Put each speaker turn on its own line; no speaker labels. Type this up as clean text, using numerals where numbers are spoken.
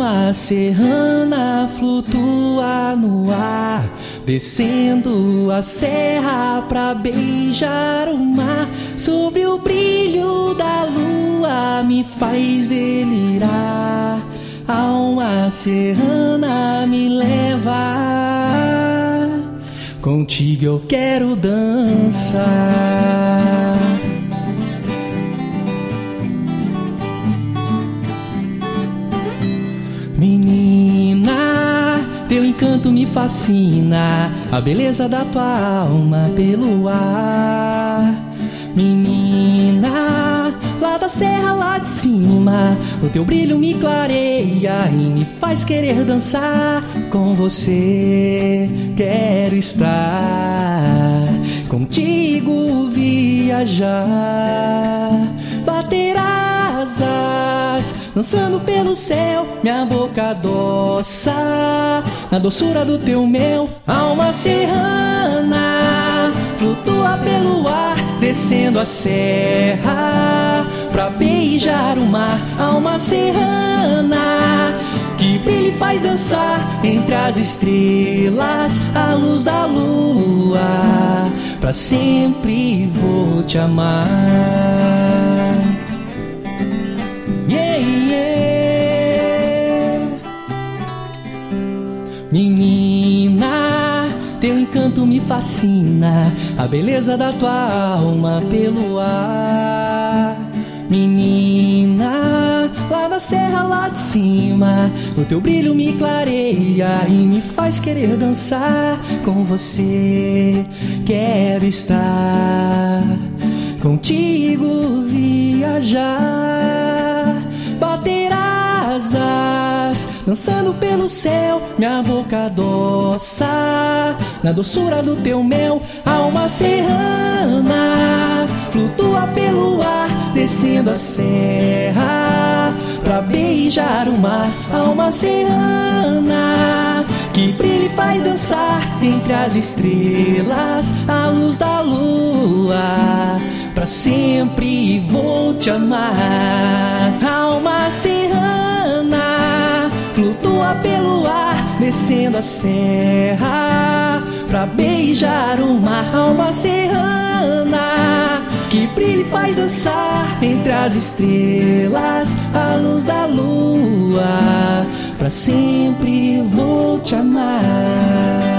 Alma serrana flutua no ar, descendo a serra pra beijar o mar. Sobre o brilho da lua me faz delirar. Alma serrana me leva, contigo eu quero dançar. Menina, teu encanto me fascina, a beleza da tua alma pelo ar. Menina, lá da serra, lá de cima, o teu brilho me clareia e me faz querer dançar. Com você quero estar, contigo viajar, bater asas, dançando pelo céu, minha boca adoça na doçura do teu mel. Alma serrana flutua pelo ar, descendo a serra pra beijar o mar. Alma serrana que brilha e faz dançar entre as estrelas, a luz da lua. Pra sempre vou te amar. Yeah, yeah. Menina, teu encanto me fascina, a beleza da tua alma pelo ar. Menina, lá na serra, lá de cima, o teu brilho me clareia e me faz querer dançar. Com você quero estar, contigo viajar, bater asas, dançando pelo céu, minha boca adoça na doçura do teu mel. Alma serrana flutua pelo ar, descendo a serra pra beijar o mar. Alma serrana que brilha e faz dançar entre as estrelas, a luz da lua. Pra sempre vou te amar. Alma serrana flutua pelo ar, descendo a serra pra beijar o mar. Alma serrana que brilha e faz dançar entre as estrelas, a luz da lua. Pra sempre vou te amar.